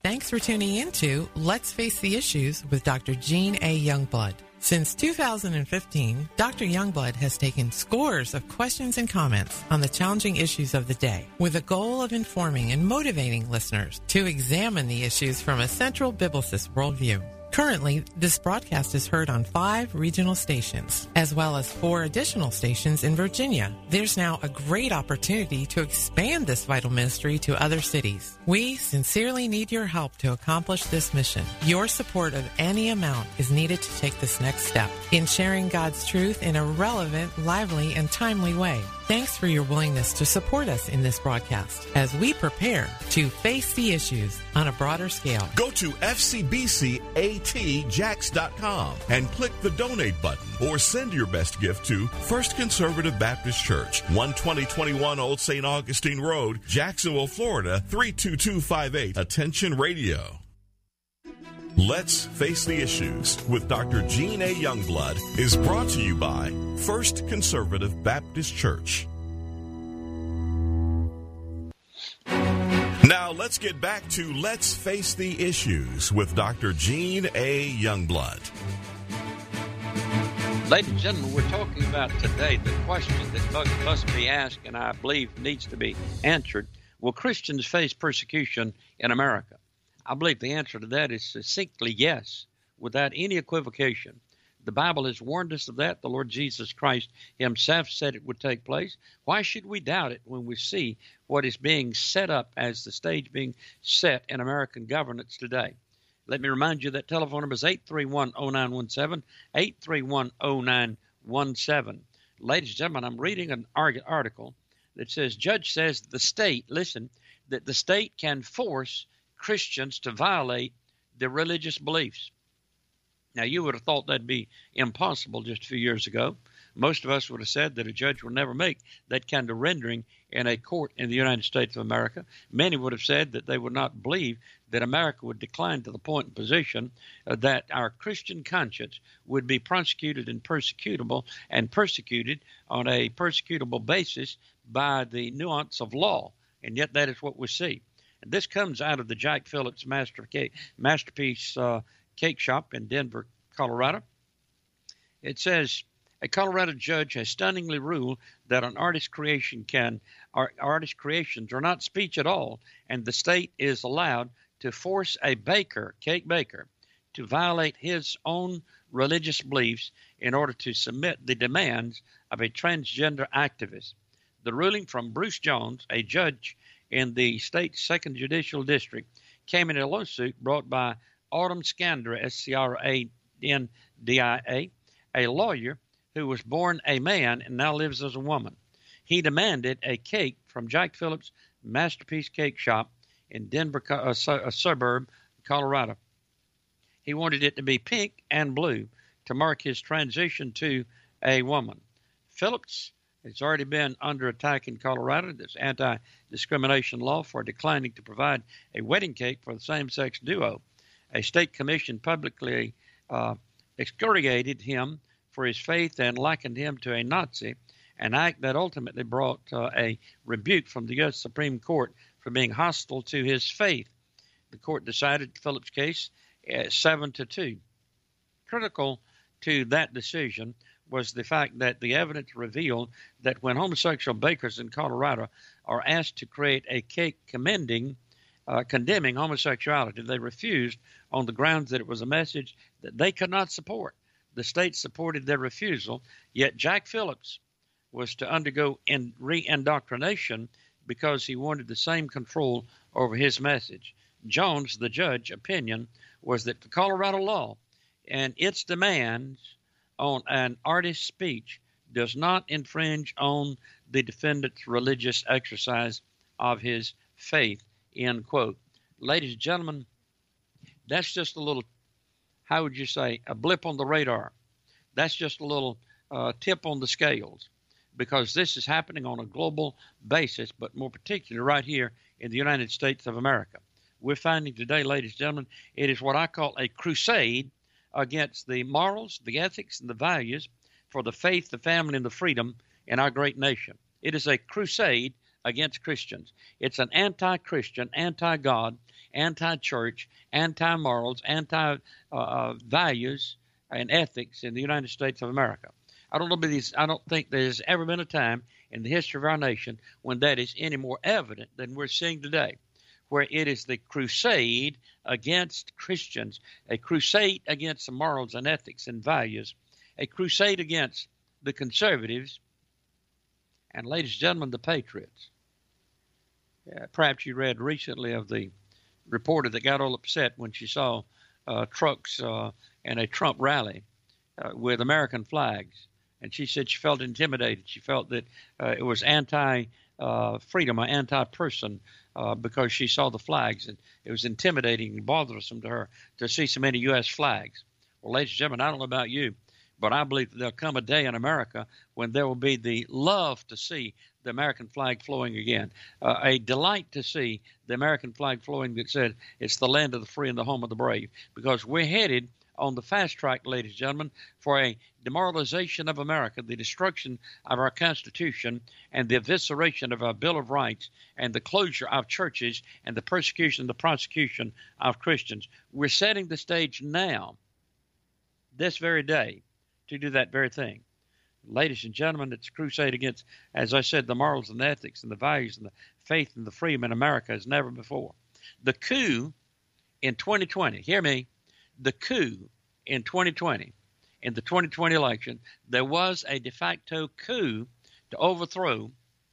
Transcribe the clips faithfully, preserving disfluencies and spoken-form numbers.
Thanks for tuning in to Let's Face the Issues with Doctor Gene A. Youngblood. Since two thousand fifteen, Doctor Youngblood has taken scores of questions and comments on the challenging issues of the day with the goal of informing and motivating listeners to examine the issues from a central biblicist worldview. Currently, this broadcast is heard on five regional stations, as well as four additional stations in Virginia. There's now a great opportunity to expand this vital ministry to other cities. We sincerely need your help to accomplish this mission. Your support of any amount is needed to take this next step in sharing God's truth in a relevant, lively, and timely way. Thanks for your willingness to support us in this broadcast as we prepare to face the issues on a broader scale. Go to F C B C A T Jax dot com and click the donate button or send your best gift to First Conservative Baptist Church, one twenty twenty-one Old Saint Augustine Road, Jacksonville, Florida, three two two five eight. Attention Radio. Let's Face the Issues with Doctor Gene A. Youngblood is brought to you by First Conservative Baptist Church. Now let's get back to Let's Face the Issues with Doctor Gene A. Youngblood. Ladies and gentlemen, we're talking about today the question that must be asked and I believe needs to be answered. Will Christians face persecution in America? I believe the answer to that is succinctly yes, without any equivocation. The Bible has warned us of that. The Lord Jesus Christ himself said it would take place. Why should we doubt it when we see what is being set up as the stage being set in American governance today? Let me remind you that telephone number is eight three one, oh nine one seven, eight three one, oh nine one seven. Ladies and gentlemen, I'm reading an article that says, Judge says the state, listen, that the state can force Christians to violate their religious beliefs. Now, you would have thought that'd be impossible just a few years ago. Most of us would have said that a judge would never make that kind of rendering in a court in the United States of America. Many would have said that they would not believe that America would decline to the point and position uh, that our Christian conscience would be prosecuted and persecutable and persecuted on a persecutable basis by the nuance of law. And yet that is what we see. And this comes out of the Jack Phillips Master Cake, Masterpiece uh, Cake Shop in Denver, Colorado. It says, a Colorado judge has stunningly ruled that an artist's creation can, art, artist creations are not speech at all, and the state is allowed to force a baker, cake baker, to violate his own religious beliefs in order to submit the demands of a transgender activist. The ruling from Bruce Jones, a judge in the state's second judicial district, came in a lawsuit brought by Autumn Scandra, S C R A N D I A, a lawyer who was born a man and now lives as a woman. He demanded a cake from Jack Phillips Masterpiece Cake Shop in Denver, a, a suburb of Colorado. He wanted it to be pink and blue to mark his transition to a woman. Phillips has already been under attack in Colorado. There's anti-discrimination law for declining to provide a wedding cake for the same-sex duo. A state commission publicly uh, excoriated him for his faith and likened him to a Nazi, an act that ultimately brought uh, a rebuke from the U S Supreme Court for being hostile to his faith. The court decided Phillips' case uh, seven to two. Critical to that decision was the fact that the evidence revealed that when homosexual bakers in Colorado are asked to create a cake commending, uh, condemning homosexuality, they refused on the grounds that it was a message that they could not support. The state supported their refusal, yet Jack Phillips was to undergo in re-indoctrination because he wanted the same control over his message. Jones, the judge, opinion was that the Colorado law and its demands on an artist's speech does not infringe on the defendant's religious exercise of his faith, end quote. Ladies and gentlemen, that's just a little, how would you say, a blip on the radar. That's just a little uh, tip on the scales, because this is happening on a global basis, but more particularly right here in the United States of America. We're finding today, ladies and gentlemen, it is what I call a crusade against the morals, the ethics, and the values for the faith, the family, and the freedom in our great nation. It is a crusade against Christians. It's an anti-Christian, anti-God, anti-church, anti-morals, anti-values, and ethics in the United States of America. I don't know, but I don't think there's ever been a time in the history of our nation when that is any more evident than we're seeing today, where it is the crusade against Christians, a crusade against the morals and ethics and values, a crusade against the conservatives, and, ladies and gentlemen, the patriots. Uh, perhaps you read recently of the reporter that got all upset when she saw uh, trucks uh, in a Trump rally uh, with American flags. And she said she felt intimidated. She felt that uh, it was anti-freedom, uh, or anti-person, uh, because she saw the flags. And it was intimidating and bothersome to her to see so many U S flags. Well, ladies and gentlemen, I don't know about you, but I believe that there'll come a day in America when there will be the love to see the American flag flowing again, uh, a delight to see the American flag flowing that said it's the land of the free and the home of the brave, because we're headed on the fast track, ladies and gentlemen, for a demoralization of America, the destruction of our Constitution, and the evisceration of our Bill of Rights, and the closure of churches, and the persecution and the prosecution of Christians. We're setting the stage now, this very day, to do that very thing. Ladies and gentlemen, it's a crusade against, as I said, the morals and the ethics and the values and the faith and the freedom in America as never before. The coup in twenty twenty, hear me, the coup in twenty twenty, in the twenty twenty election, there was a de facto coup to overthrow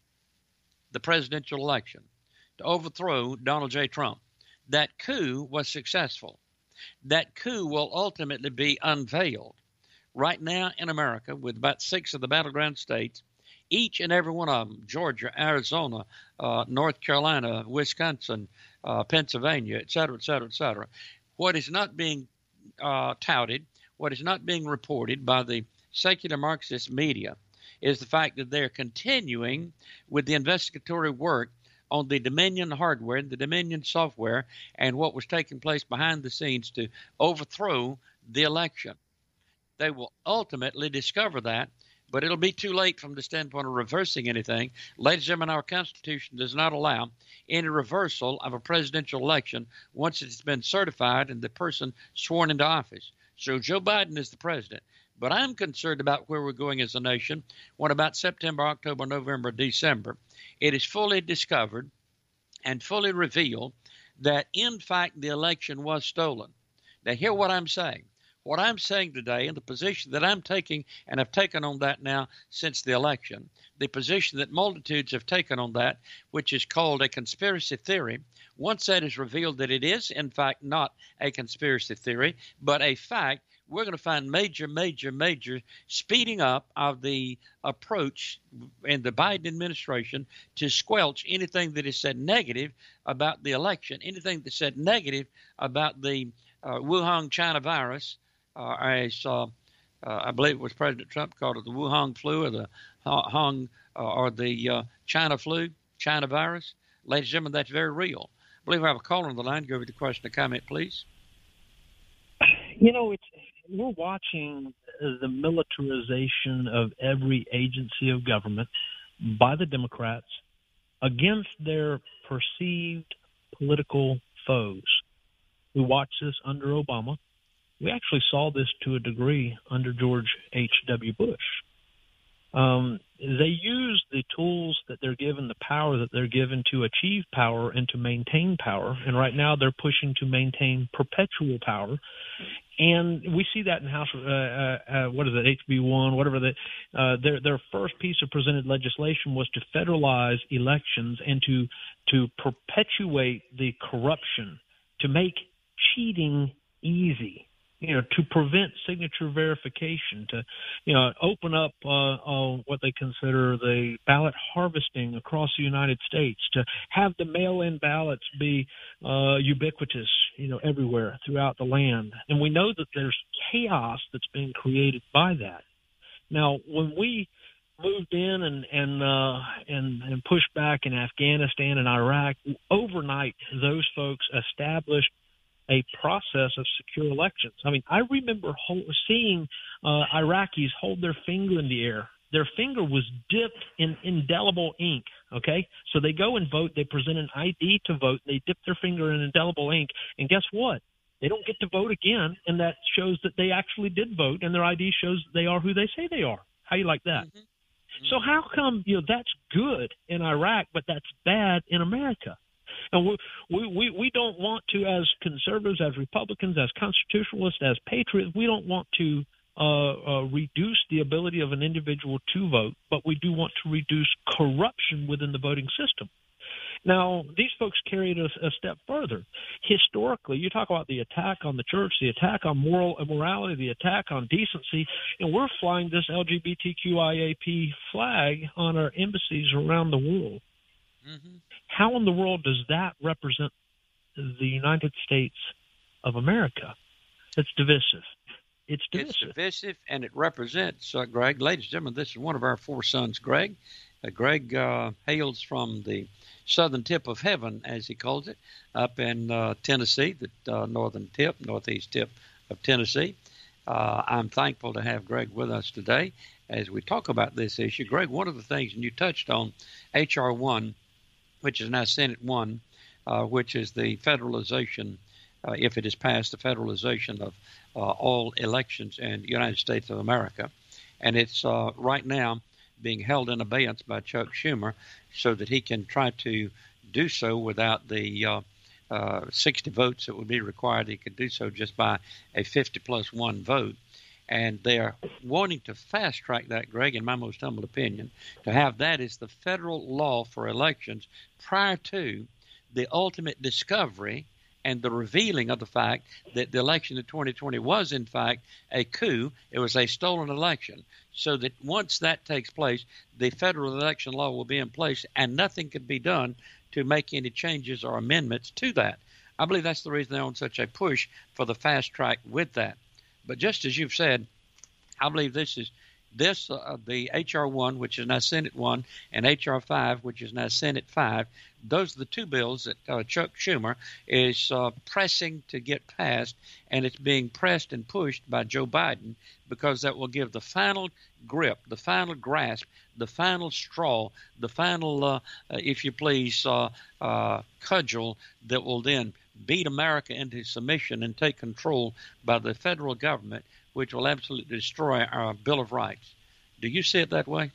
the presidential election, to overthrow Donald J. Trump. That coup was successful. That coup will ultimately be unveiled right now in America with about six of the battleground states, each and every one of them, Georgia, Arizona, uh, North Carolina, Wisconsin, uh, Pennsylvania, et cetera, et cetera, et cetera. What is not being uh, touted, what is not being reported by the secular Marxist media is the fact that they're continuing with the investigatory work on the Dominion hardware, the Dominion software, and what was taking place behind the scenes to overthrow the election. They will ultimately discover that, but it'll be too late from the standpoint of reversing anything. Ladies and gentlemen, our Constitution does not allow any reversal of a presidential election once it's been certified and the person sworn into office. So Joe Biden is the president. But I'm concerned about where we're going as a nation when about September, October, November, December, it is fully discovered and fully revealed that, in fact, the election was stolen. Now, hear what I'm saying. What I'm saying today, and the position that I'm taking, and have taken on that now since the election, the position that multitudes have taken on that, which is called a conspiracy theory, once that is revealed that it is, in fact, not a conspiracy theory, but a fact, we're going to find major, major, major speeding up of the approach in the Biden administration to squelch anything that is said negative about the election, anything that's said negative about the uh, Wuhan China virus. Uh, I saw, uh, I believe it was President Trump called it the Wuhan flu or the Hong uh, or the uh, China flu, China virus. Ladies and gentlemen, that's very real. I believe I have a caller on the line. Go over the question or comment, please. You know, it's we're watching the militarization of every agency of government by the Democrats against their perceived political foes. We watched this under Obama. We actually saw this to a degree under George H W. Bush. Um, they use the tools that they're given, the power that they're given to achieve power and to maintain power. And right now they're pushing to maintain perpetual power. And we see that in House, uh, uh, uh, what is it, H B one, whatever. The, uh, their their first piece of presented legislation was to federalize elections and to to perpetuate the corruption, to make cheating easy. You know, to prevent signature verification, to, you know, open up uh, uh, what they consider the ballot harvesting across the United States, to have the mail-in ballots be uh, ubiquitous, you know, everywhere throughout the land. And we know that there's chaos that's being created by that. Now, when we moved in and and uh, and, and pushed back in Afghanistan and Iraq, overnight those folks established a process of secure elections. I mean, I remember hold, seeing uh, Iraqis hold their finger in the air their finger was dipped in indelible ink, okay? So they go and vote. They present an I D to vote. They dip their finger in indelible ink. And guess what? They don't get to vote again, and that shows that they actually did vote, and their I D shows that they are who they say they are. How you like that? Mm-hmm. Mm-hmm. So how come, you know, that's good in Iraq, but that's bad in America? And we, we, we, we don't want to, as conservatives, as Republicans, as constitutionalists, as patriots, we don't want to uh, uh, reduce the ability of an individual to vote, but we do want to reduce corruption within the voting system. Now, these folks carry it a, a step further. Historically, you talk about the attack on the church, the attack on moral immorality, the attack on decency, and we're flying this L G B T Q I A P flag on our embassies around the world. Mm-hmm. How in the world does that represent the United States of America? It's divisive. It's divisive. It's divisive, and it represents, uh, Greg, ladies and gentlemen, this is one of our four sons, Greg. Uh, Greg uh, hails from the southern tip of heaven, as he calls it, up in uh, Tennessee, the uh, northern tip, northeast tip of Tennessee. Uh, I'm thankful to have Greg with us today as we talk about this issue. Greg, one of the things, and you touched on H R one, which is now Senate one, uh, which is the federalization, uh, if it is passed, the federalization of uh, all elections in the United States of America. And it's uh, right now being held in abeyance by Chuck Schumer so that he can try to do so without the uh, uh, sixty votes that would be required. He could do so just by a fifty plus one vote. And they're wanting to fast track that, Greg, in my most humble opinion, to have that as the federal law for elections prior to the ultimate discovery and the revealing of the fact that the election in twenty twenty was, in fact, a coup. It was a stolen election. So that once that takes place, the federal election law will be in place, and nothing can be done to make any changes or amendments to that. I believe that's the reason they're on such a push for the fast track with that. But just as you've said, I believe this is this uh, the H R one, which is now Senate one, and H R five, which is now Senate five. Those are the two bills that uh, Chuck Schumer is uh, pressing to get passed, and it's being pressed and pushed by Joe Biden because that will give the final grip, the final grasp, the final straw, the final, uh, uh, if you please, uh, uh, cudgel that will then beat America into submission and take control by the federal government, which will absolutely destroy our Bill of Rights. Do you see it that way?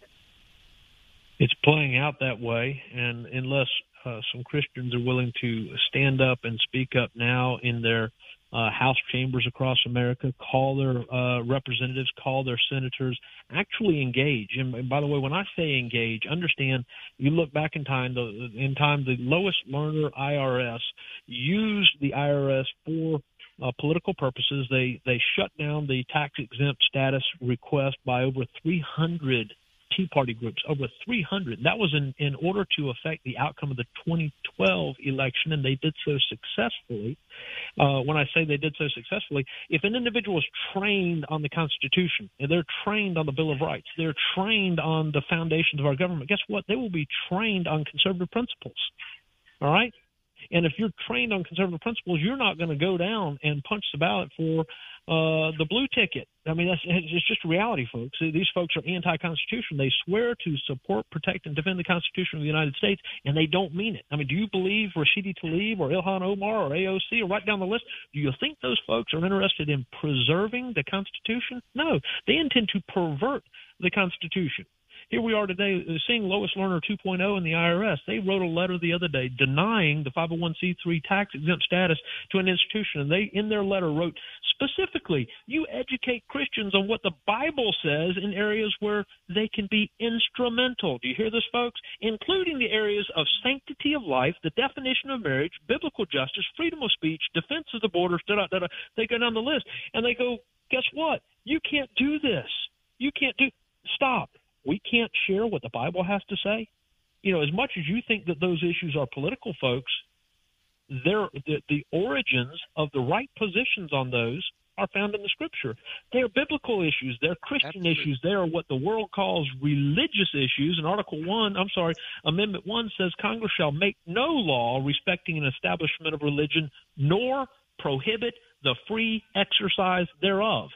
It's playing out that way, and unless uh, some Christians are willing to stand up and speak up now in their uh, House chambers across America, call their uh, representatives, call their senators, actually engage. And, and by the way, when I say engage, understand you look back in time, the, in time the Lois Lerner I R S used the I R S for Uh, political purposes. They they shut down the tax-exempt status request by over three hundred Tea Party groups, over three hundred. That was in, in order to affect the outcome of the twenty twelve election, and they did so successfully. Uh, when I say they did so successfully, if an individual is trained on the Constitution, and they're trained on the Bill of Rights, they're trained on the foundations of our government, guess what? They will be trained on conservative principles. All right? And if you're trained on conservative principles, you're not going to go down and punch the ballot for uh, the blue ticket. I mean, that's, it's just reality, folks. These folks are anti-Constitution. They swear to support, protect, and defend the Constitution of the United States, and they don't mean it. I mean, do you believe Rashidi Tlaib or Ilhan Omar or A O C or right down the list? Do you think those folks are interested in preserving the Constitution? No. They intend to pervert the Constitution. Here we are today seeing Lois Lerner two point oh in the I R S. They wrote a letter the other day denying the five oh one c three tax-exempt status to an institution. And they, in their letter, wrote specifically, you educate Christians on what the Bible says in areas where they can be instrumental. Do you hear this, folks? Including the areas of sanctity of life, the definition of marriage, biblical justice, freedom of speech, defense of the borders, da, da, da, da. They go down the list. And they go, guess what? You can't do this. You can't do – stop. We can't share what the Bible has to say. You know, as much as you think that those issues are political, folks, they're, the, the origins of the right positions on those are found in the Scripture. They are biblical issues. They're Christian Absolutely. issues. They are what the world calls religious issues. And Article one, I'm sorry, Amendment one says Congress shall make no law respecting an establishment of religion, nor prohibit the free exercise thereof.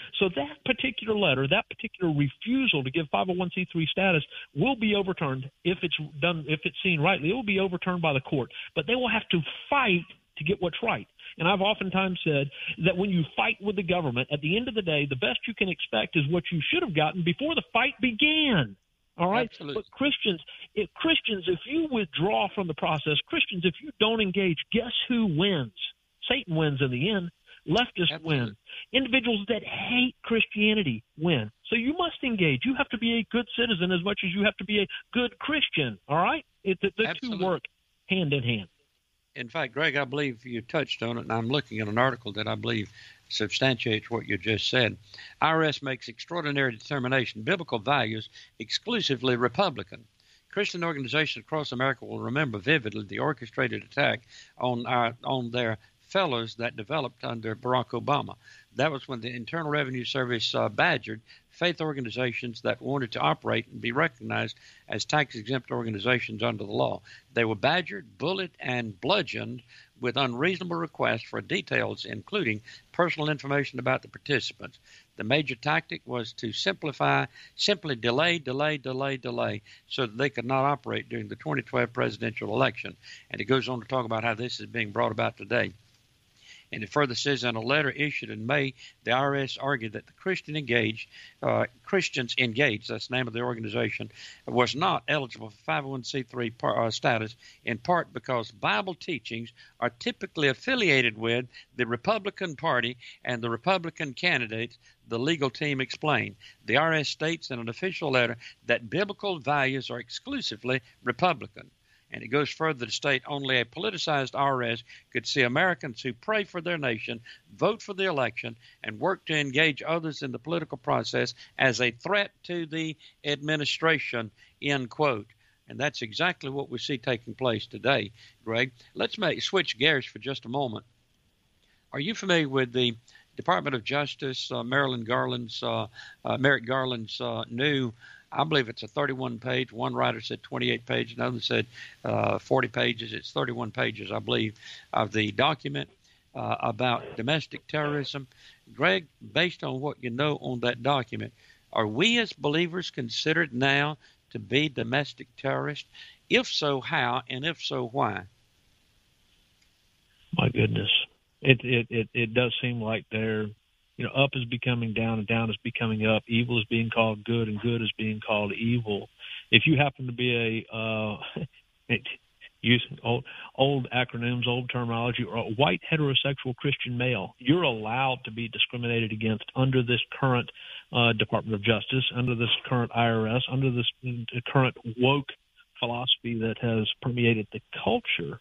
So that particular letter, that particular refusal to give five oh one c three status will be overturned if it's done, if it's seen rightly. It will be overturned by the court, but they will have to fight to get what's right. And I've oftentimes said that when you fight with the government, at the end of the day, the best you can expect is what you should have gotten before the fight began. All right? Absolutely. But Christians, if Christians, if you withdraw from the process, Christians, if you don't engage, guess who wins? Satan wins in the end. Leftists Absolutely. win. Individuals that hate Christianity win. So you must engage. You have to be a good citizen as much as you have to be a good Christian. All right? It, the the two work hand in hand. In fact, Greg, I believe you touched on it, and I'm looking at an article that I believe substantiates what you just said. I R S makes extraordinary determination, biblical values exclusively Republican. Christian organizations across America will remember vividly the orchestrated attack on our on their fellows that developed under Barack Obama. That was when the Internal Revenue Service uh, badgered faith organizations that wanted to operate and be recognized as tax-exempt organizations under the law. They were badgered, bullied, and bludgeoned with unreasonable requests for details, including personal information about the participants. The major tactic was to simplify, simply delay, delay, delay, delay, so that they could not operate during the twenty twelve presidential election. And it goes on to talk about how this is being brought about today. And it further says in a letter issued in May, the I R S argued that the Christian engaged, uh, Christians Engaged, that's the name of the organization, was not eligible for five oh one c three par, uh, status, in part because Bible teachings are typically affiliated with the Republican Party and the Republican candidates, the legal team explained. The I R S states in an official letter that biblical values are exclusively Republican. And it goes further to state only a politicized I R S could see Americans who pray for their nation, vote for the election, and work to engage others in the political process as a threat to the administration, end quote. And that's exactly what we see taking place today, Greg. Let's make switch gears for just a moment. Are you familiar with the Department of Justice, uh, Marilyn Garland's, uh, uh, Merrick Garland's uh, new I believe it's a thirty-one page. One writer said twenty-eight pages. Another said uh, forty pages. It's thirty-one pages, I believe, of the document uh, about domestic terrorism. Greg, based on what you know on that document, are we as believers considered now to be domestic terrorists? If so, how? And if so, why? My goodness. It it, it, it does seem like they're You know, up is becoming down and down is becoming up. Evil is being called good and good is being called evil. If you happen to be a, uh, using old, old acronyms, old terminology, or a white heterosexual Christian male, you're allowed to be discriminated against under this current uh, Department of Justice, under this current I R S, under this current woke philosophy that has permeated the culture.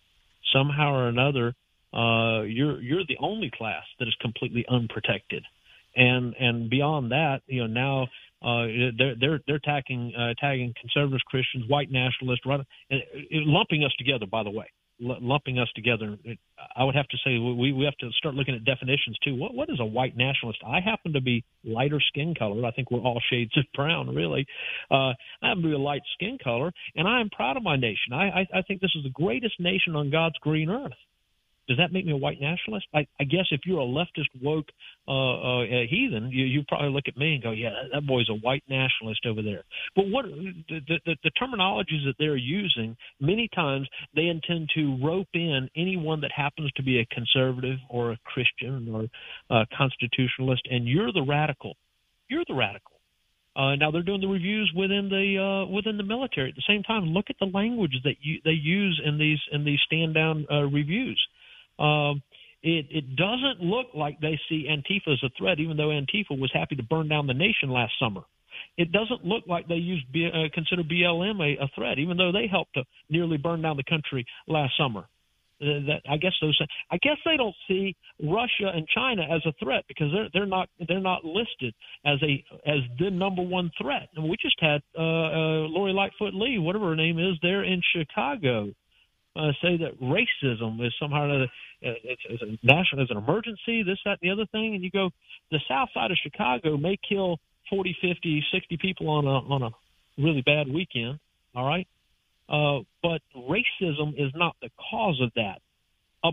Somehow or another, Uh, you're you're the only class that is completely unprotected, and and beyond that, you know now uh, they're they're they're tagging uh, tagging conservatives, Christians, white nationalists, right, and, and lumping us together. By the way, L- lumping us together. I would have to say we we have to start looking at definitions too. What what is a white nationalist? I happen to be lighter skin color. I think we're all shades of brown, really. Uh, I happen to be a light skin color, and I am proud of my nation. I I, I think this is the greatest nation on God's green earth. Does that make me a white nationalist? I, I guess if you're a leftist woke uh, uh, heathen, you, you probably look at me and go, yeah, that, that boy's a white nationalist over there. But what the, the, the terminologies that they're using, many times they intend to rope in anyone that happens to be a conservative or a Christian or a constitutionalist, and you're the radical. You're the radical. Uh, now they're doing the reviews within the uh, within the military. At the same time, look at the language that you, they use in these in these stand down uh, reviews. Um, it, it doesn't look like they see Antifa as a threat, even though Antifa was happy to burn down the nation last summer. It doesn't look like they use B, uh, consider B L M a, a threat, even though they helped to nearly burn down the country last summer. Uh, that I guess those I guess they don't see Russia and China as a threat because they're they're not they're not listed as a as the number one threat. And we just had uh, uh, Lori Lightfoot Lee, whatever her name is, there in Chicago. Uh, say that racism is somehow uh, it's, it's a national, it's an emergency, this, that, and the other thing, and you go, the south side of Chicago may kill forty, fifty, sixty people on a on a really bad weekend, all right? Uh, but racism is not the cause of that. About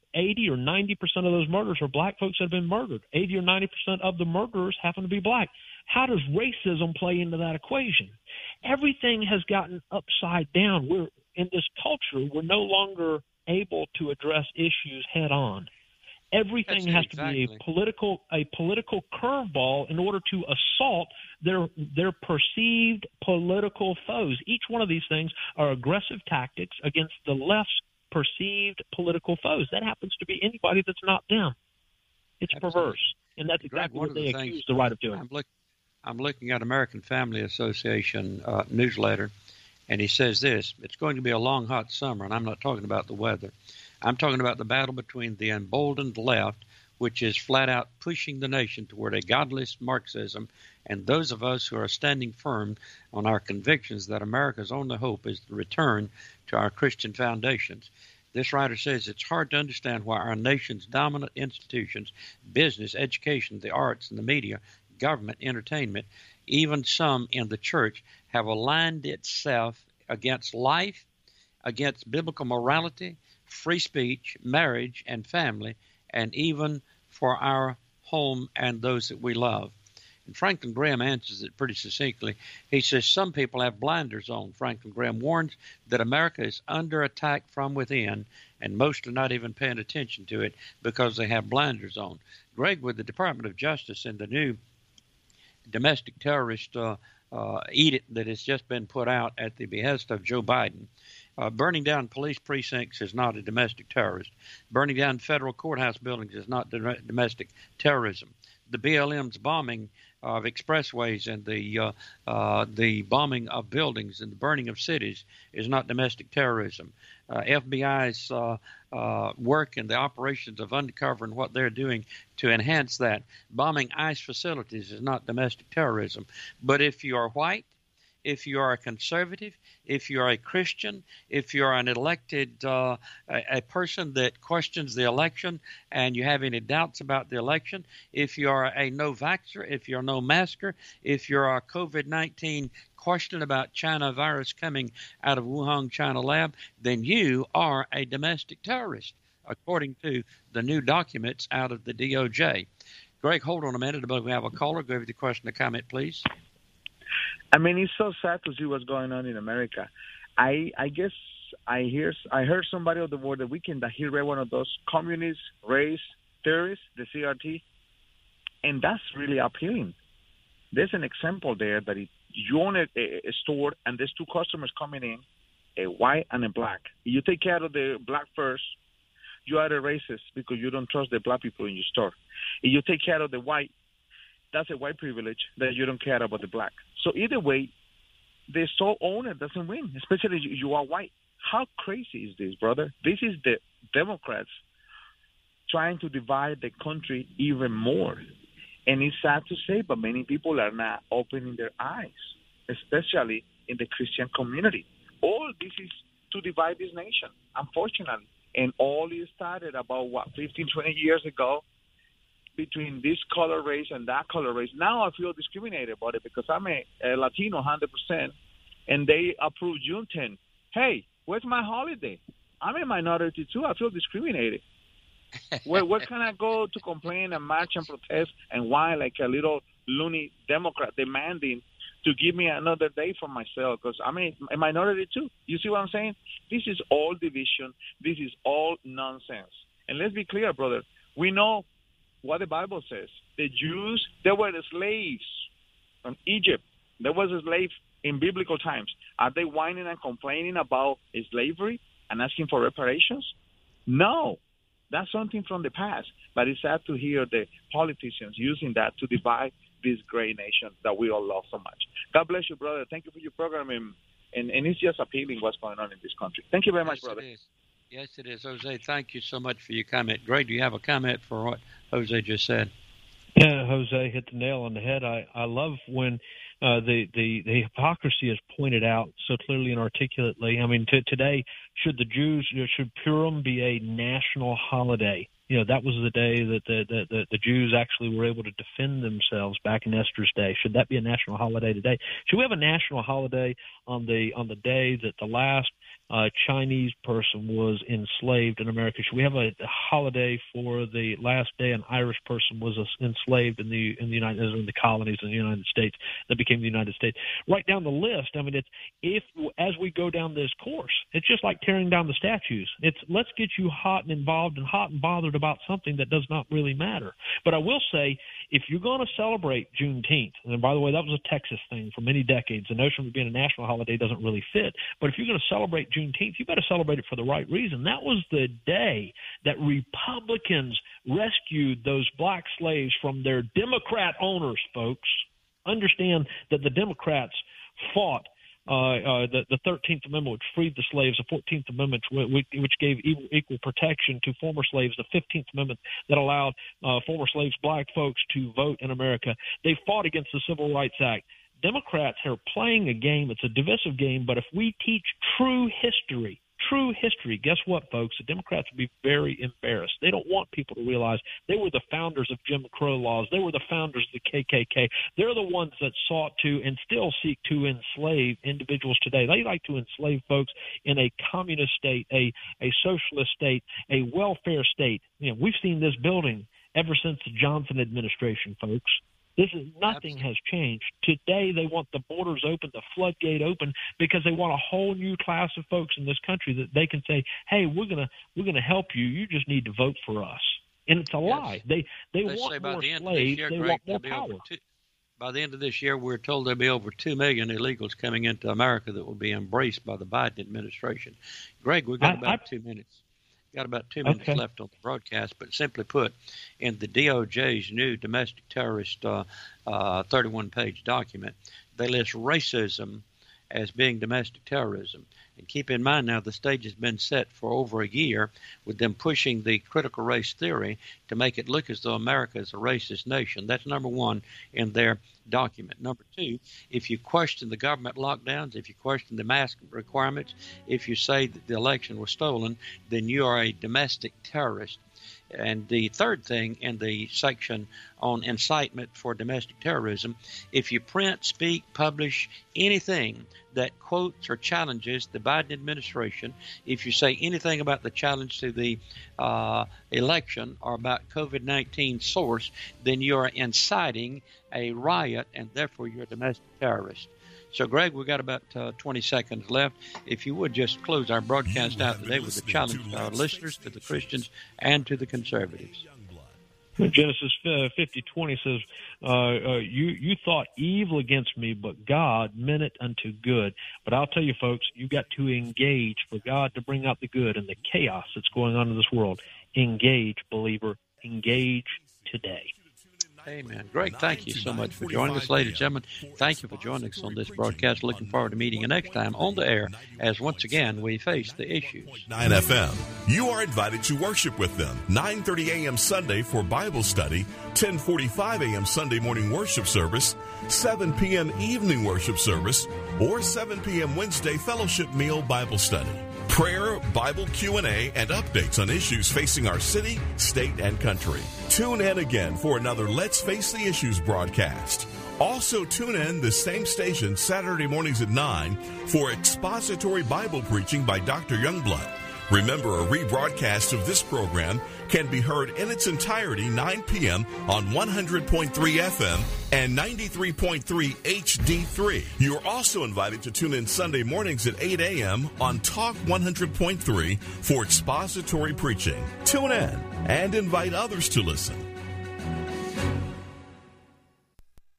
eighty or ninety percent of those murders are black folks that have been murdered. eighty or ninety percent of the murderers happen to be black. How does racism play into that equation? Everything has gotten upside down. We're in this culture, we're no longer able to address issues head on. Everything That's has exactly. to be a political a political curveball in order to assault their their perceived political foes. Each one of these things are aggressive tactics against the left's perceived political foes. That happens to be anybody that's not them. It's Absolutely. perverse, and that's Greg, exactly one what of they the accuse things- the right of doing. I'm, look, I'm looking at American Family Association uh, newsletter, and he says this: it's going to be a long, hot summer, and I'm not talking about the weather. I'm talking about the battle between the emboldened left, which is flat out pushing the nation toward a godless Marxism, and those of us who are standing firm on our convictions that America's only hope is the return to our Christian foundations. This writer says it's hard to understand why our nation's dominant institutions, business, education, the arts, and the media, government, entertainment, even some in the church, have aligned itself against life, against biblical morality, free speech, marriage, and family, and even for our home and those that we love. And Franklin Graham answers it pretty succinctly. He says some people have blinders on. Franklin Graham warns that America is under attack from within, and most are not even paying attention to it because they have blinders on. Greg, with the Department of Justice and the new domestic terrorist uh, uh, edict that has just been put out at the behest of Joe Biden, Uh, burning down police precincts is not a domestic terrorist. Burning down federal courthouse buildings is not do- domestic terrorism. The B L M's bombing of expressways and the uh, uh, the bombing of buildings and the burning of cities is not domestic terrorism. Uh, F B I's uh, uh, work and the operations of undercover and what they're doing to enhance that, bombing ICE facilities is not domestic terrorism. But if you are white, if you are a conservative, if you are a Christian, if you are an elected, uh, a, a person that questions the election and you have any doubts about the election, if you are a no-vaxxer, if you're a no-masker, if you're a COVID nineteen question about China virus coming out of Wuhan, China lab, then you are a domestic terrorist, according to the new documents out of the D O J. Greg, hold on a minute. I believe we have a caller. Go over the question or comment, please. I mean, it's so sad to see what's going on in America. I I guess I hear I heard somebody over the weekend that he read one of those communist race theories, the C R T, and that's really appealing. There's an example there that it, you own a, a store and there's two customers coming in, a white and a black. You take care of the black first, you are a racist because you don't trust the black people in your store. If you take care of the white, that's a white privilege that you don't care about the black. So either way, the store owner doesn't win, especially you, you are white. How crazy is this, brother? This is the Democrats trying to divide the country even more. And it's sad to say, but many people are not opening their eyes, especially in the Christian community. All this is to divide this nation, unfortunately. And all it started about, what, fifteen, twenty years ago, between this color race and that color race. Now I feel discriminated about it because I'm a, a Latino one hundred percent, and they approve Juneteenth. Hey, where's my holiday? I'm a minority too. I feel discriminated. where, where can I go to complain and march and protest and whine like a little loony Democrat demanding to give me another day for myself because I'm a, a minority too? You see what I'm saying? This is all division. This is all nonsense. And let's be clear, brother. We know what the Bible says. The Jews, they were the slaves from Egypt. There was a slave in biblical times. Are they whining and complaining about slavery and asking for reparations? No. That's something from the past. But it's sad to hear the politicians using that to divide this great nation that we all love so much. God bless you, brother. Thank you for your program. And, and, and it's just appealing what's going on in this country. Thank you very much, yes, brother. It is. Yes, it is. Jose, thank you so much for your comment. Greg, do you have a comment for what Jose just said? Yeah, Jose hit the nail on the head. I, I love when uh, the, the, the hypocrisy is pointed out so clearly and articulately. I mean, t- today, should the Jews, should Purim be a national holiday? You know, that was the day that the, the, the, the Jews actually were able to defend themselves back in Esther's day. Should that be a national holiday today? Should we have a national holiday on the on the day that the last uh, Chinese person was enslaved in America? Should we have a, a holiday for the last day an Irish person was enslaved in the in the United in the colonies in the United States that became the United States? Right down the list. I mean, it's if as we go down this course, it's just like tearing down the statues. It's let's get you hot and involved and hot and bothered about something that does not really matter. But I will say, if you're going to celebrate Juneteenth, and by the way, that was a Texas thing for many decades. The notion of it being a national holiday doesn't really fit. But if you're going to celebrate Juneteenth, you better celebrate it for the right reason. That was the day that Republicans rescued those black slaves from their Democrat owners, folks. Understand that the Democrats fought Uh, uh, the, the thirteenth Amendment, which freed the slaves, the fourteenth Amendment, which, which gave equal, equal protection to former slaves, the fifteenth Amendment that allowed uh, former slaves, black folks, to vote in America. They fought against the Civil Rights Act. Democrats are playing a game. It's a divisive game, but if we teach true history, true history, guess what, folks? The Democrats will be very embarrassed. They don't want people to realize they were the founders of Jim Crow laws. They were the founders of the K K K. They're the ones that sought to and still seek to enslave individuals today. They like to enslave folks in a communist state, a, a socialist state, a welfare state. You know, we've seen this building ever since the Johnson administration, folks. This is nothing has changed. Today they want the borders open, the floodgate open, because they want a whole new class of folks in this country that they can say, "Hey, we're gonna we're gonna help you. You just need to vote for us." And it's a yes. lie. They they, they want more slaves. Year, they Greg, want more power. Two, by the end of this year, we're told there'll be over two million illegals coming into America that will be embraced by the Biden administration. Greg, we've got I, about I, two minutes. Got about two minutes okay. left on the broadcast, but simply put, in the D O J's new domestic terrorist uh, uh, thirty-one page document, they list racism as being domestic terrorism. And keep in mind now the stage has been set for over a year with them pushing the critical race theory to make it look as though America is a racist nation. That's number one in their document. Number two, if you question the government lockdowns, if you question the mask requirements, if you say that the election was stolen, then you are a domestic terrorist. And the third thing in the section on incitement for domestic terrorism, if you print, speak, publish anything that quotes or challenges the Biden administration, if you say anything about the challenge to the uh, election or about COVID nineteen source, then you are inciting a riot, and therefore you're a domestic terrorist. So, Greg, we've got about uh, twenty seconds left. If you would just close our broadcast out today with a challenge to our listeners, to the Christians, and to the conservatives. Genesis fifty twenty says, uh, uh, you, you thought evil against me, but God meant it unto good. But I'll tell you, folks, you got to engage for God to bring out the good in the chaos that's going on in this world. Engage, believer. Engage today. Amen. Greg, thank you so much for joining us, ladies and gentlemen. Thank you for joining us on this broadcast. Looking forward to meeting you next time on the air as once again we face the issues. nine F M. You are invited to worship with them. nine thirty a.m. Sunday for Bible study, ten forty-five a.m. Sunday morning worship service, seven p.m. evening worship service, or seven p.m. Wednesday fellowship meal Bible study. Prayer, Bible Q and A, and updates on issues facing our city, state, and country. Tune in again for another Let's Face the Issues broadcast. Also tune in the same station Saturday mornings at nine for expository Bible preaching by Doctor Youngblood. Remember, a rebroadcast of this program can be heard in its entirety nine p.m. on one hundred point three F M and ninety-three point three H D three. You are also invited to tune in Sunday mornings at eight a.m. on Talk one hundred point three for expository preaching. Tune in and invite others to listen.